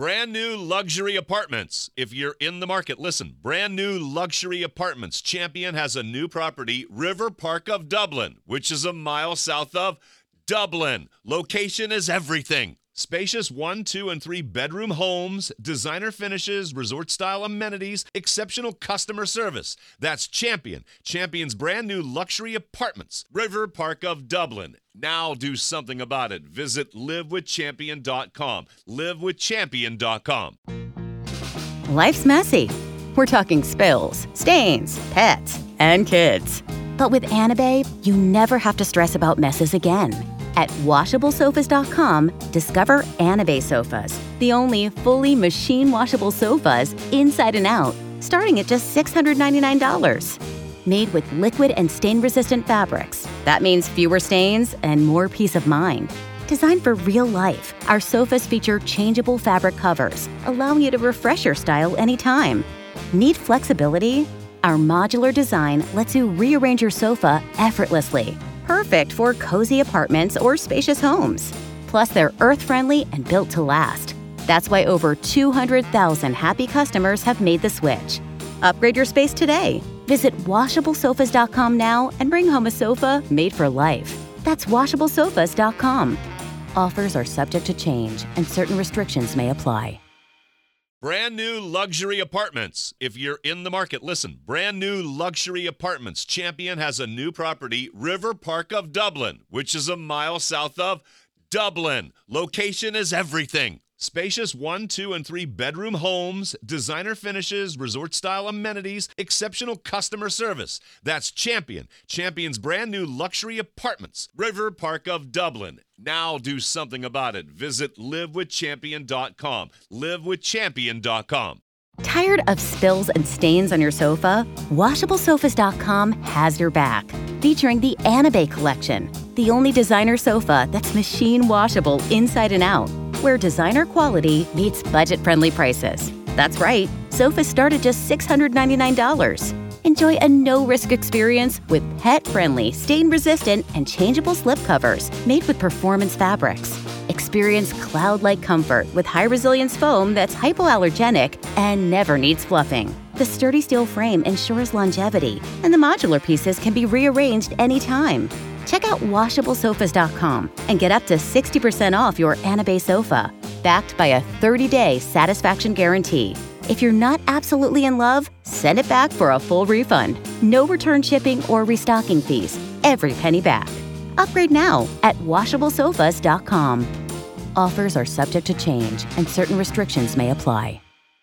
Brand new luxury apartments. If you're in the market, listen. Brand new luxury apartments. Champion has a new property, River Park of Dublin, which is a mile south of Dublin. Location is everything. Spacious 1, 2, and 3 bedroom homes, designer finishes, resort-style amenities, exceptional customer service. That's Champion. Champion's brand new luxury apartments, River Park of Dublin. Now do something about it. Visit livewithchampion.com. Livewithchampion.com. Life's messy. We're talking spills, stains, pets, and kids. But with Anabae, you never have to stress about messes again. At WashableSofas.com, discover Anabae sofas, the only fully machine-washable sofas inside and out, starting at just $699. Made with liquid and stain-resistant fabrics. That means fewer stains and more peace of mind. Designed for real life, our sofas feature changeable fabric covers, allowing you to refresh your style anytime. Need flexibility? Our modular design lets you rearrange your sofa effortlessly. Perfect for cozy apartments or spacious homes. Plus, they're earth-friendly and built to last. That's why over 200,000 happy customers have made the switch. Upgrade your space today. Visit WashableSofas.com now and bring home a sofa made for life. That's WashableSofas.com. Offers are subject to change and certain restrictions may apply. Brand new luxury apartments. If you're in the market, listen. Brand new luxury apartments. Champion has a new property, River Park of Dublin, which is a mile south of Dublin. Location is everything. Spacious 1, 2, and 3 bedroom homes, designer finishes, resort-style amenities, exceptional customer service. That's Champion. Champion's brand new luxury apartments, River Park of Dublin. Now do something about it. Visit livewithchampion.com. Livewithchampion.com. Tired of spills and stains on your sofa? WashableSofas.com has your back. Featuring the Anabae collection, the only designer sofa that's machine washable inside and out, where designer quality meets budget-friendly prices. That's right, sofas start at just $699. Enjoy a no-risk experience with pet-friendly, stain-resistant, and changeable slip covers made with performance fabrics. Experience cloud-like comfort with high-resilience foam that's hypoallergenic and never needs fluffing. The sturdy steel frame ensures longevity, and the modular pieces can be rearranged anytime. Check out WashableSofas.com and get up to 60% off your Anabae sofa, backed by a 30-day satisfaction guarantee. If you're not absolutely in love, send it back for a full refund. No return shipping or restocking fees. Every penny back. Upgrade now at WashableSofas.com. Offers are subject to change and certain restrictions may apply.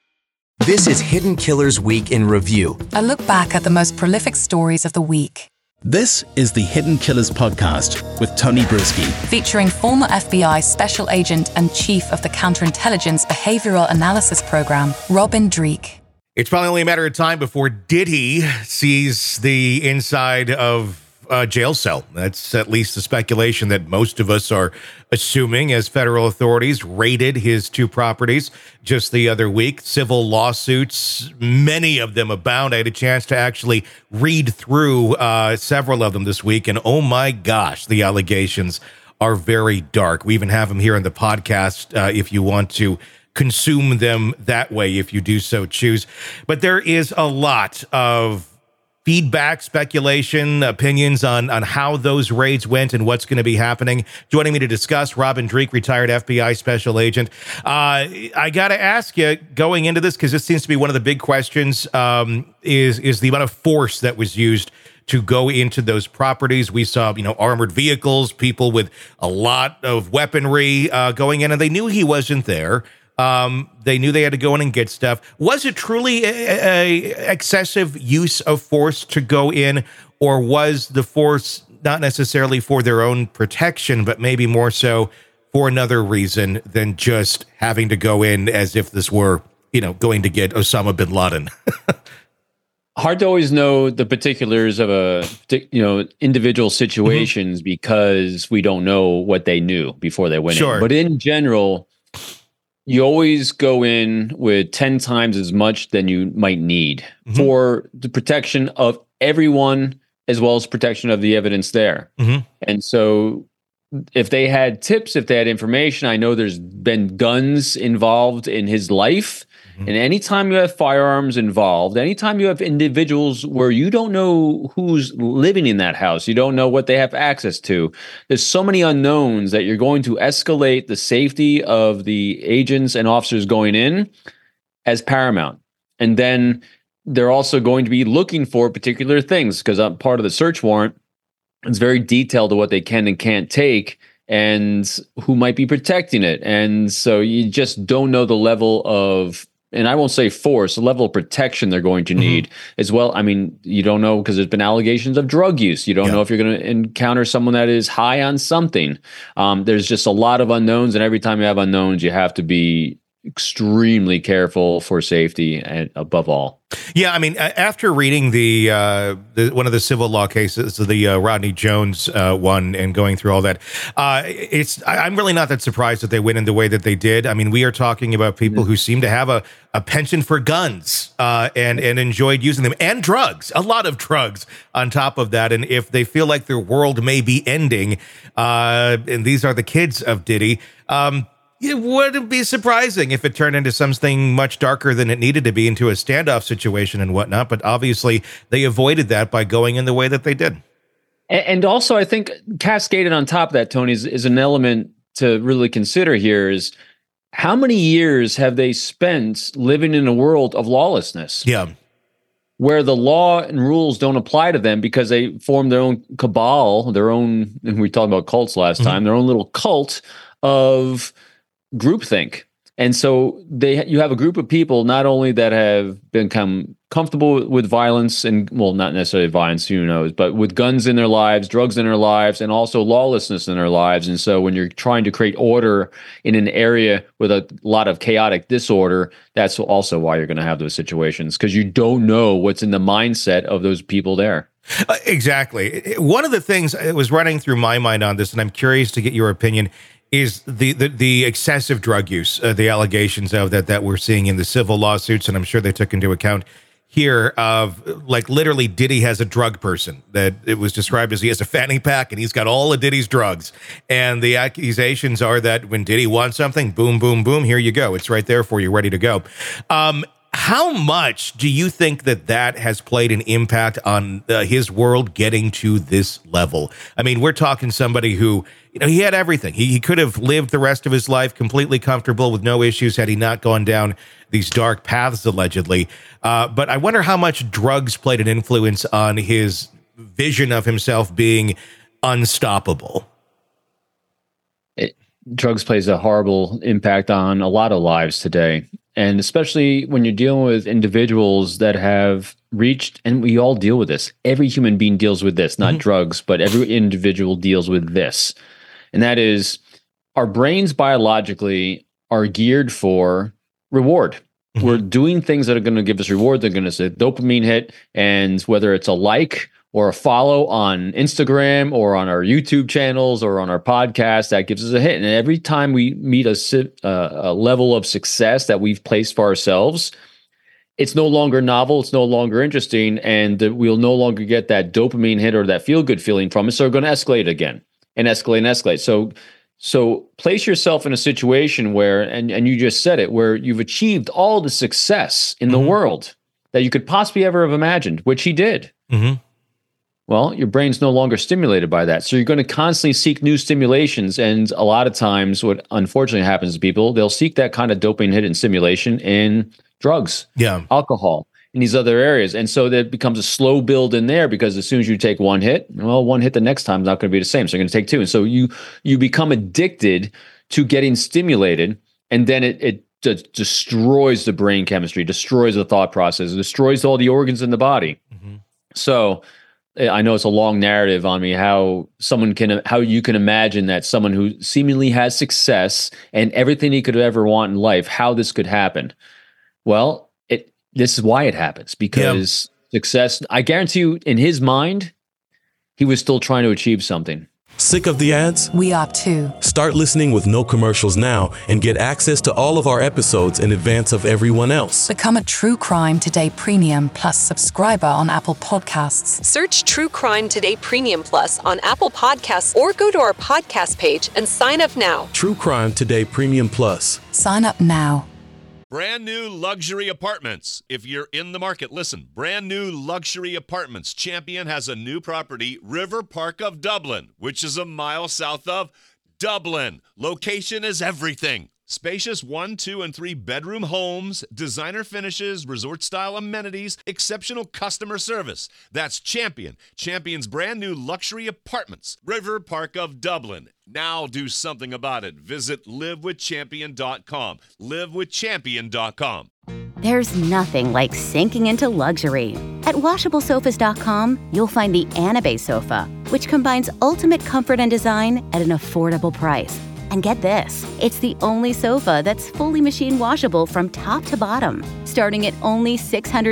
This is Hidden Killers Week in Review. A look back at the most prolific stories of the week. This is the Hidden Killers podcast with Tony Brueski. Featuring former FBI Special Agent and Chief of the Counterintelligence Behavioral Analysis Program, Robin Dreeke. It's probably only a matter of time before Diddy sees the inside of a jail cell. That's at least the speculation that most of us are assuming as federal authorities raided his 2 properties just the other week. Civil lawsuits, many of them abound. I had a chance to actually read through several of them this week, and oh my gosh, the allegations are very dark. We even have them here in the podcast if you want to consume them that way, if you do so choose. But there is a lot of feedback, speculation, opinions on how those raids went and what's going to be happening. Joining me to discuss, Robin Dreeke, retired FBI special agent. I got to ask you, going into this, because this seems to be one of the big questions, is the amount of force that was used to go into those properties. We saw, armored vehicles, people with a lot of weaponry going in, and they knew he wasn't there. They knew they had to go in and get stuff. Was it truly a excessive use of force to go in, or was the force not necessarily for their own protection, but maybe more so for another reason than just having to go in as if this were, going to get Osama bin Laden? Hard to always know the particulars of individual situations because we don't know what they knew before they went in. But in general, you always go in with 10 times as much than you might need for the protection of everyone as well as protection of the evidence there. And so if they had tips, if they had information, I know there's been guns involved in his life. And anytime you have firearms involved, anytime you have individuals where you don't know who's living in that house, you don't know what they have access to, there's so many unknowns that you're going to escalate the safety of the agents and officers going in as paramount. And then they're also going to be looking for particular things, because part of the search warrant, it's very detailed to what they can and can't take and who might be protecting it. And so you just don't know the level of, and I won't say force, the level of protection they're going to need as well. I mean, you don't know, because there's been allegations of drug use. You don't know if you're going to encounter someone that is high on something. There's just a lot of unknowns, and every time you have unknowns, you have to be extremely careful for safety and above all. Yeah, I mean, after reading the one of the civil law cases, the Rodney Jones one, and going through all that, I'm really not that surprised that they went in the way that they did. I mean, we are talking about people who seem to have a penchant for guns and enjoyed using them, and drugs, a lot of drugs on top of that. And if they feel like their world may be ending, and these are the kids of Diddy, it wouldn't be surprising if it turned into something much darker than it needed to be, into a standoff situation and whatnot. But obviously, they avoided that by going in the way that they did. And also, I think cascaded on top of that, Tony, is an element to really consider here is how many years have they spent living in a world of lawlessness? Yeah. Where the law and rules don't apply to them because they form their own cabal, their own, and we talked about cults last time, their own little cult of groupthink. And so you have a group of people not only that have become comfortable with violence, and, well, not necessarily violence, who knows, but with guns in their lives, drugs in their lives, and also lawlessness in their lives. And so when you're trying to create order in an area with a lot of chaotic disorder, that's also why you're going to have those situations, because you don't know what's in the mindset of those people there. Exactly. One of the things that was running through my mind on this, and I'm curious to get your opinion, is the excessive drug use, the allegations of that we're seeing in the civil lawsuits, and I'm sure they took into account here of, like, literally Diddy has a drug person that it was described as he has a fanny pack and he's got all of Diddy's drugs. And the accusations are that when Diddy wants something, boom, boom, boom, here you go. It's right there for you, ready to go. How much do you think that has played an impact on his world getting to this level? I mean, we're talking somebody who, he had everything. He could have lived the rest of his life completely comfortable with no issues had he not gone down these dark paths, allegedly. But I wonder how much drugs played an influence on his vision of himself being unstoppable. Drugs plays a horrible impact on a lot of lives today. And especially when you're dealing with individuals that have reached, and we all deal with this. Every human being deals with this, not drugs, but every individual deals with this. And that is, our brains biologically are geared for reward. We're doing things that are going to give us reward. They're going to say dopamine hit. And whether it's a like or a follow on Instagram or on our YouTube channels or on our podcast, that gives us a hit. And every time we meet a level of success that we've placed for ourselves, it's no longer novel, it's no longer interesting, and we'll no longer get that dopamine hit or that feel-good feeling from it. So we're going to escalate again and escalate and escalate. So place yourself in a situation where, and you just said it, where you've achieved all the success in the world that you could possibly ever have imagined, which he did. Well, your brain's no longer stimulated by that. So you're going to constantly seek new stimulations. And a lot of times what unfortunately happens to people, they'll seek that kind of dopamine hit and stimulation in drugs, alcohol, in these other areas. And so that becomes a slow build in there, because as soon as you take one hit, well, one hit the next time is not going to be the same. So you're going to take two. And so you become addicted to getting stimulated, and then it destroys the brain chemistry, destroys the thought process, destroys all the organs in the body. So I know it's a long narrative on me, how you can imagine that someone who seemingly has success and everything he could ever want in life, how this could happen. Well, this is why it happens, because success, I guarantee you, in his mind, he was still trying to achieve something. Sick of the ads? We are too. Start listening with no commercials now and get access to all of our episodes in advance of everyone else. Become a True Crime Today Premium Plus subscriber on Apple Podcasts. Search True Crime Today Premium Plus on Apple Podcasts or go to our podcast page and sign up now. True Crime Today Premium Plus. Sign up now. Brand new luxury apartments. If you're in the market, listen. Brand new luxury apartments. Champion has a new property, River Park of Dublin, which is a mile south of Dublin. Location is everything. Spacious 1, 2, and 3 bedroom homes, designer finishes, resort-style amenities, exceptional customer service. That's Champion. Champion's brand new luxury apartments, River Park of Dublin. Now do something about it. Visit livewithchampion.com. Livewithchampion.com. There's nothing like sinking into luxury. At WashableSofas.com, you'll find the Anabe sofa, which combines ultimate comfort and design at an affordable price. And get this, it's the only sofa that's fully machine washable from top to bottom, starting at only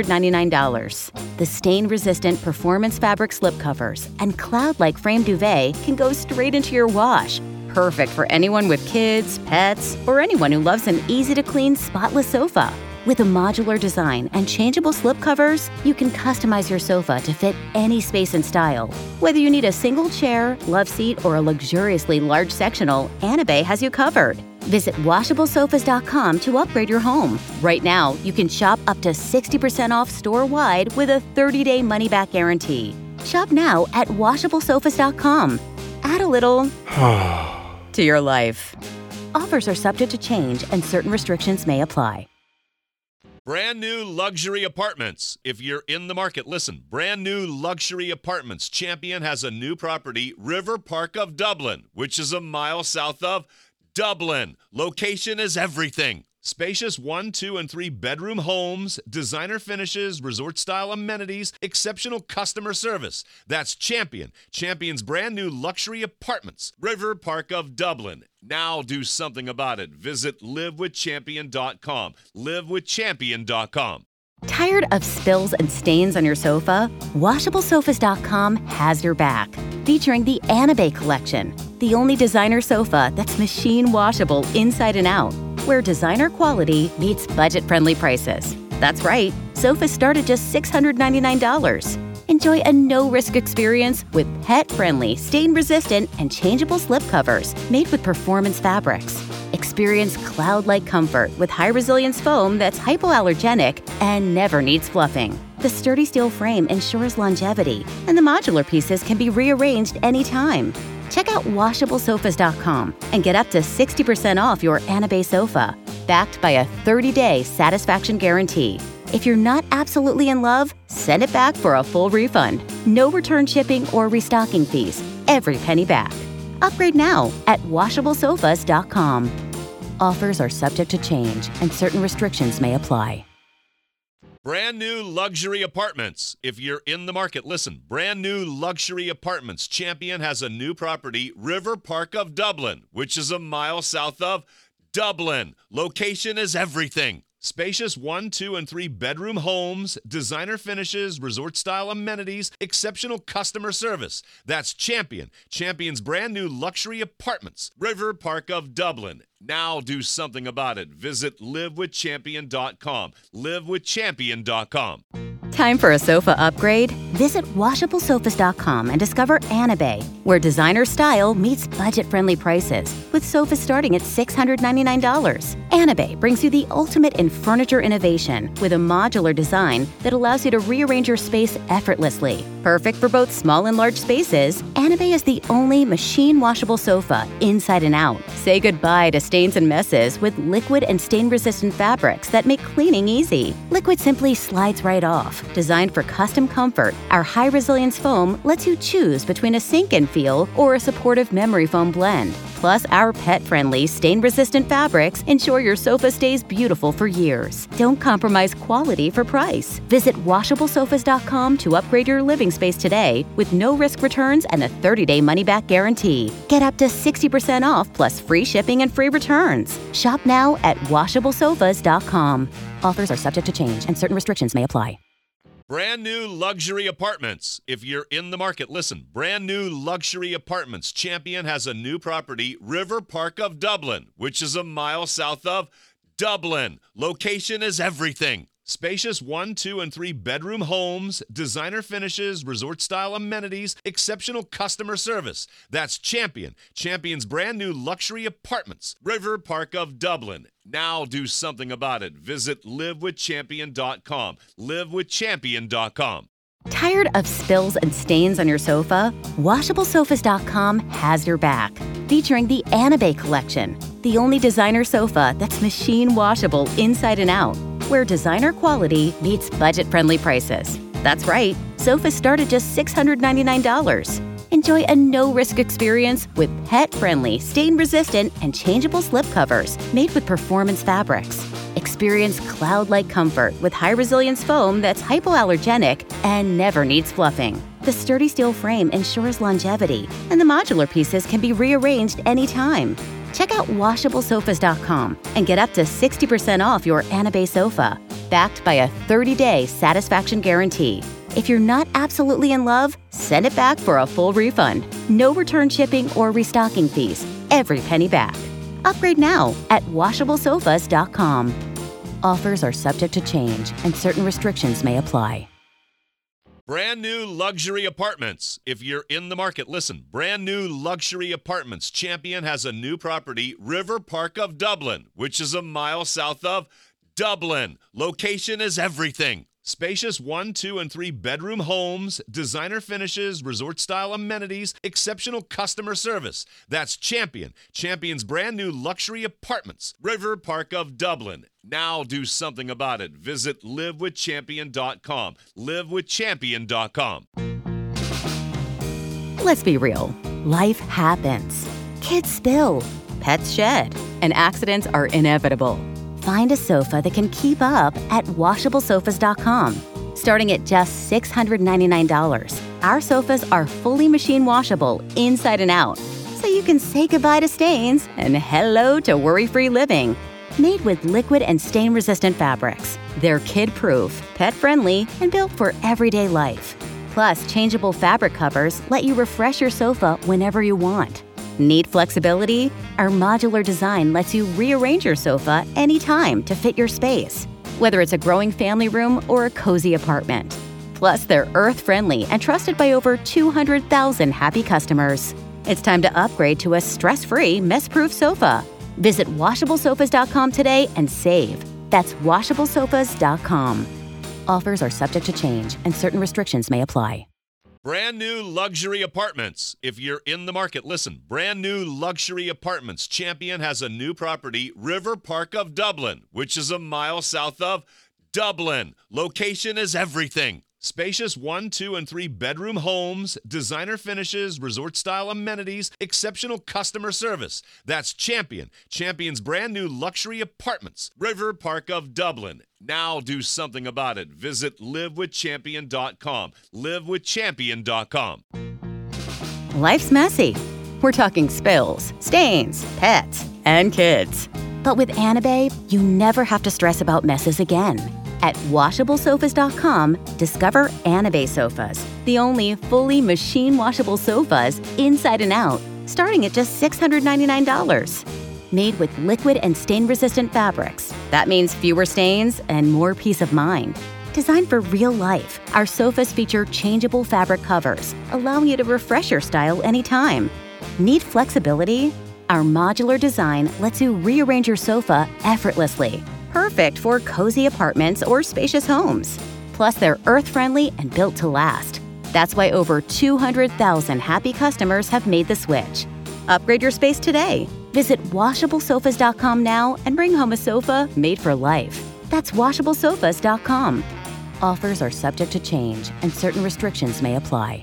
$699. The stain-resistant performance fabric slipcovers and cloud-like frame duvet can go straight into your wash. Perfect for anyone with kids, pets, or anyone who loves an easy-to-clean, spotless sofa. With a modular design and changeable slipcovers, you can customize your sofa to fit any space and style. Whether you need a single chair, love seat, or a luxuriously large sectional, Anabe has you covered. Visit WashableSofas.com to upgrade your home. Right now, you can shop up to 60% off store-wide with a 30-day money-back guarantee. Shop now at WashableSofas.com. Add a little to your life. Offers are subject to change and certain restrictions may apply. Brand new luxury apartments. If you're in the market, listen. Brand new luxury apartments. Champion has a new property, River Park of Dublin, which is a mile south of Dublin. Location is everything. Spacious 1, 2, and 3 bedroom homes, designer finishes, resort-style amenities, exceptional customer service. That's Champion. Champion's brand new luxury apartments, River Park of Dublin. Now do something about it. Visit livewithchampion.com. Livewithchampion.com. Tired of spills and stains on your sofa? WashableSofas.com has your back. Featuring the Anabe collection, the only designer sofa that's machine washable inside and out, where designer quality meets budget-friendly prices. That's right, sofas start at just $699. Enjoy a no-risk experience with pet-friendly, stain-resistant, and changeable slipcovers made with performance fabrics. Experience cloud-like comfort with high-resilience foam that's hypoallergenic and never needs fluffing. The sturdy steel frame ensures longevity, and the modular pieces can be rearranged anytime. Check out WashableSofas.com and get up to 60% off your Anabe sofa, backed by a 30-day satisfaction guarantee. If you're not absolutely in love, send it back for a full refund. No return shipping or restocking fees. Every penny back. Upgrade now at WashableSofas.com. Offers are subject to change and certain restrictions may apply. Brand new luxury apartments. If you're in the market, listen. Brand new luxury apartments. Champion has a new property, River Park of Dublin, which is a mile south of Dublin. Location is everything. Spacious 1, 2, and 3 bedroom homes, designer finishes, resort-style amenities, exceptional customer service. That's Champion. Champion's brand new luxury apartments, River Park of Dublin. Now do something about it. Visit livewithchampion.com. Livewithchampion.com. Time for a sofa upgrade? Visit WashableSofas.com and discover Anabe, where designer style meets budget-friendly prices, with sofas starting at $699. Anabe brings you the ultimate in furniture innovation with a modular design that allows you to rearrange your space effortlessly. Perfect for both small and large spaces, Anabe is the only machine washable sofa inside and out. Say goodbye to stains and messes with liquid and stain-resistant fabrics that make cleaning easy. Liquid simply slides right off. Designed for custom comfort, our high-resilience foam lets you choose between a sink-in feel or a supportive memory foam blend. Plus, our pet-friendly, stain-resistant fabrics ensure your sofa stays beautiful for years. Don't compromise quality for price. Visit WashableSofas.com to upgrade your living space today with no-risk returns and a 30-day money-back guarantee. Get up to 60% off plus free shipping and free returns. Shop now at WashableSofas.com. Offers are subject to change and certain restrictions may apply. Brand new luxury apartments. If you're in the market, listen. Brand new luxury apartments. Champion has a new property, River Park of Dublin, which is a mile south of Dublin. Location is everything. Spacious 1, 2, and 3 bedroom homes, designer finishes, resort-style amenities, exceptional customer service. That's Champion. Champion's brand new luxury apartments, River Park of Dublin. Now do something about it. Visit livewithchampion.com. livewithchampion.com. Tired of spills and stains on your sofa? WashableSofas.com has your back. Featuring the Anabay Collection, the only designer sofa that's machine washable inside and out, where designer quality meets budget-friendly prices. That's right, sofas start at just $699. Enjoy a no-risk experience with pet-friendly, stain-resistant, and changeable slipcovers made with performance fabrics. Experience cloud-like comfort with high-resilience foam that's hypoallergenic and never needs fluffing. The sturdy steel frame ensures longevity, and the modular pieces can be rearranged anytime. Check out WashableSofas.com and get up to 60% off your Anabay sofa, backed by a 30-day satisfaction guarantee. If you're not absolutely in love, send it back for a full refund. No return shipping or restocking fees. Every penny back. Upgrade now at WashableSofas.com. Offers are subject to change and certain restrictions may apply. Brand new luxury apartments. If you're in the market, listen. Brand new luxury apartments. Champion has a new property, River Park of Dublin, which is a mile south of Dublin. Location is everything. Spacious 1, 2, and 3 bedroom homes, designer finishes, resort-style amenities, exceptional customer service. That's Champion. Champion's brand new luxury apartments, River Park of Dublin. Now do something about it. Visit livewithchampion.com. livewithchampion.com. Let's be real. Life happens. Kids spill, pets shed, and accidents are inevitable. Find a sofa that can keep up at WashableSofas.com. Starting at just $699, our sofas are fully machine washable inside and out, so you can say goodbye to stains and hello to worry-free living. Made with liquid and stain-resistant fabrics, they're kid-proof, pet-friendly, and built for everyday life. Plus, changeable fabric covers let you refresh your sofa whenever you want. Need flexibility? Our modular design lets you rearrange your sofa anytime to fit your space, whether it's a growing family room or a cozy apartment. Plus, they're earth-friendly and trusted by over 200,000 happy customers. It's time to upgrade to a stress-free, mess-proof sofa. Visit WashableSofas.com today and save. That's WashableSofas.com. Offers are subject to change and certain restrictions may apply. Brand new luxury apartments. If you're in the market, listen. Brand new luxury apartments. Champion has a new property, River Park of Dublin, which is a mile south of Dublin. Location is everything. Spacious 1, 2, and 3 bedroom homes, designer finishes, resort-style amenities, exceptional customer service. That's Champion. Champion's brand new luxury apartments, River Park of Dublin. Now do something about it. Visit livewithchampion.com. livewithchampion.com. Life's messy. We're talking spills, stains, pets, and kids. But with Anabay, you never have to stress about messes again. At WashableSofas.com, discover Anabay sofas, the only fully machine washable sofas inside and out, starting at just $699. Made with liquid and stain-resistant fabrics. That means fewer stains and more peace of mind. Designed for real life, our sofas feature changeable fabric covers, allowing you to refresh your style anytime. Need flexibility? Our modular design lets you rearrange your sofa effortlessly. Perfect for cozy apartments or spacious homes. Plus, they're earth-friendly and built to last. That's why over 200,000 happy customers have made the switch. Upgrade your space today. Visit WashableSofas.com now and bring home a sofa made for life. That's WashableSofas.com. Offers are subject to change and certain restrictions may apply.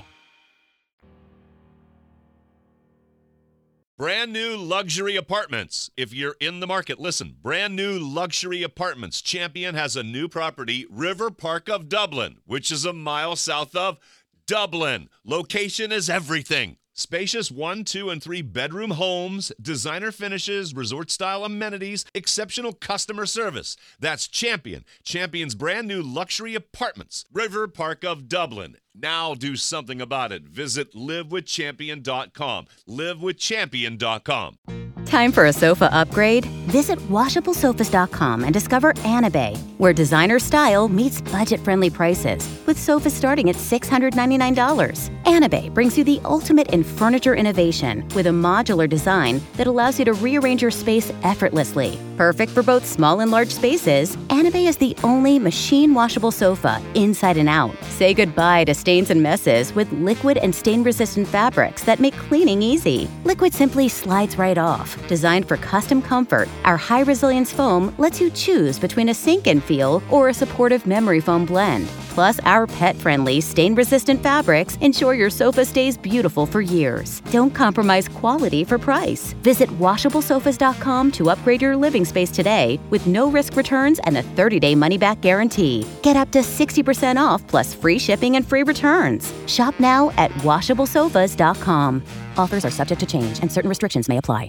Brand new luxury apartments. If you're in the market, listen. Brand new luxury apartments. Champion has a new property, River Park of Dublin, which is a mile south of Dublin. Location is everything. Spacious 1, 2, and 3 bedroom homes, designer finishes, resort-style amenities, exceptional customer service. That's Champion. Champion's brand new luxury apartments. River Park of Dublin. Now do something about it. Visit livewithchampion.com. livewithchampion.com. Time for a sofa upgrade? Visit washablesofas.com and discover Anabay, where designer style meets budget-friendly prices, with sofas starting at $699. Anabay brings you the ultimate in furniture innovation with a modular design that allows you to rearrange your space effortlessly. Perfect for both small and large spaces, Anabay is the only machine-washable sofa inside and out. Say goodbye to stains and messes with liquid and stain-resistant fabrics that make cleaning easy. Liquid simply slides right off. Designed for custom comfort, our high-resilience foam lets you choose between a sink-in feel or a supportive memory foam blend. Plus, our pet-friendly, stain-resistant fabrics ensure your sofa stays beautiful for years. Don't compromise quality for price. Visit washablesofas.com to upgrade your living space today with no-risk returns and a 30-day money-back guarantee. Get up to 60% off plus free shipping and free returns. Shop now at washablesofas.com. Offers are subject to change and certain restrictions may apply.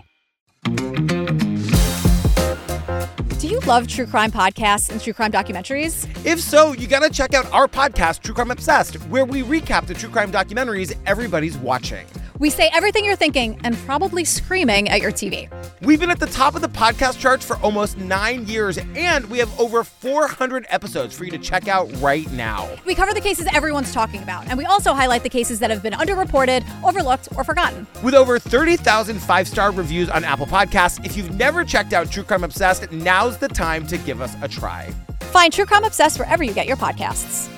Do you love true crime podcasts and true crime documentaries? If so, you gotta check out our podcast, True Crime Obsessed, where we recap the true crime documentaries everybody's watching. We say everything you're thinking and probably screaming at your TV. We've been at the top of the podcast charts for almost 9 years, and we have over 400 episodes for you to check out right now. We cover the cases everyone's talking about, and we also highlight the cases that have been underreported, overlooked, or forgotten. With over 30,000 five-star reviews on Apple Podcasts, if you've never checked out True Crime Obsessed, now's the time to give us a try. Find True Crime Obsessed wherever you get your podcasts.